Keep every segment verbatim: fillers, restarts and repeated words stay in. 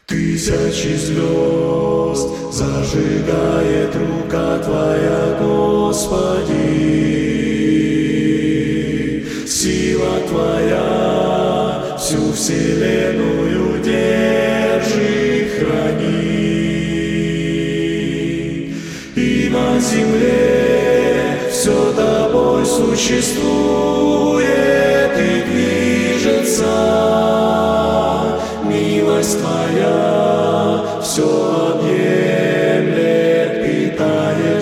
Тысячи звезд зажигает рука Твоя, Господи. Сила Твоя всю вселенную держит, хранит. И на земле все Тобой существует и движется. Милость Твоя все объемлет, питает,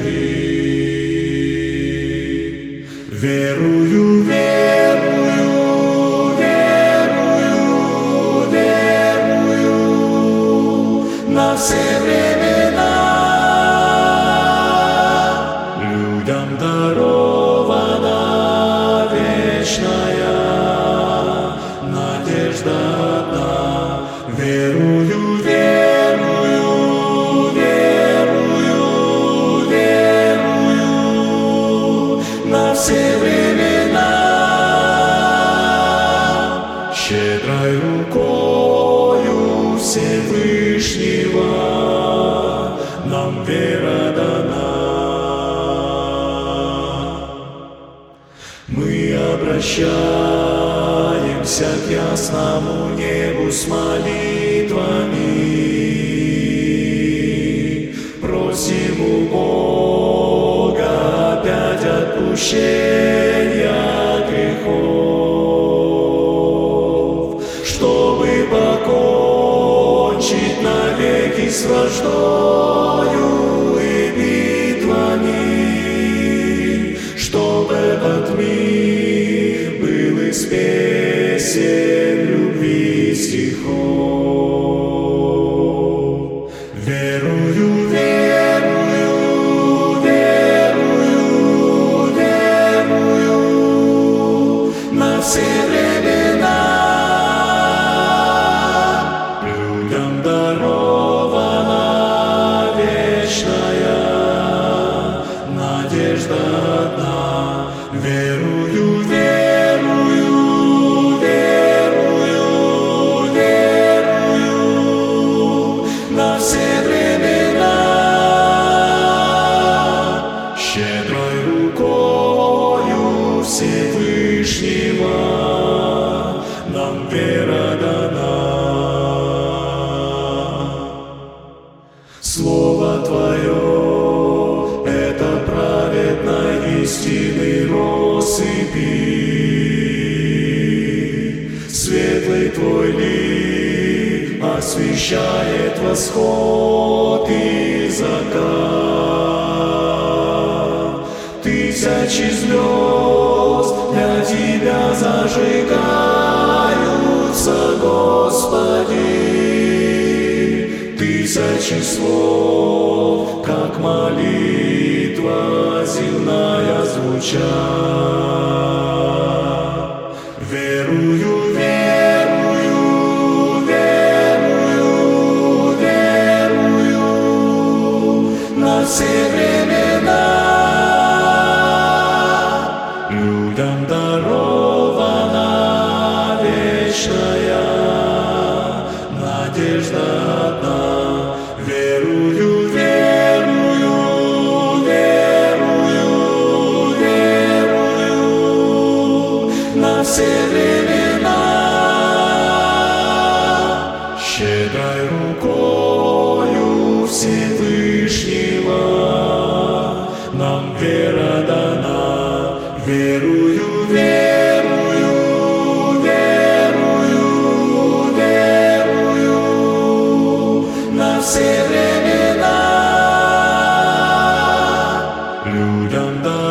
живи. Верую, верую, верую, верую на все времена. Людям дарована вечная надежда одна. Верую, верую, верую, верую на все времена. Щедрой рукою Всевышнего нам вера дана. Мы обращаемся к ясному небу с молитвами, просим у Бога опять отпущения грехов, чтобы покончить навеки с враждою и битвами, чтоб этот мир был из песен любви стихов. Верую, верую, верую, верую на все времена. Людям дарована вечная надежда одна. Верую, верую, верую, верую на все времена. Щедрой рукою Всевышнего нам вера дана. Слово Твое — это праведной истины россыпи. Светлый Твой лик освещает восход и закат. Тысячи звезд для Тебя зажигаются, Господи. Тысячи слов, как молитва земная, звучат. Верую, верую, верую, верую на все времена. Людям дарована вечная надежда одна. Верую, верую, верую, верую на все времена. Щедрой рукою Всевышнего нам вера дана. Верую, верую, верую, верую на все времена. Людям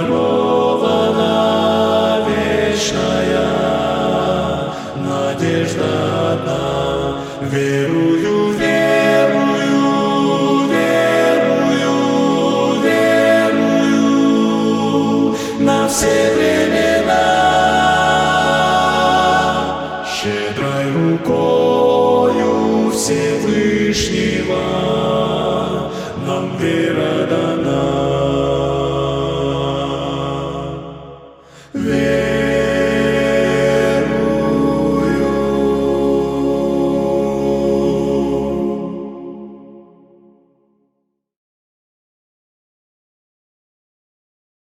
дарована вечная надежда одна. Верую,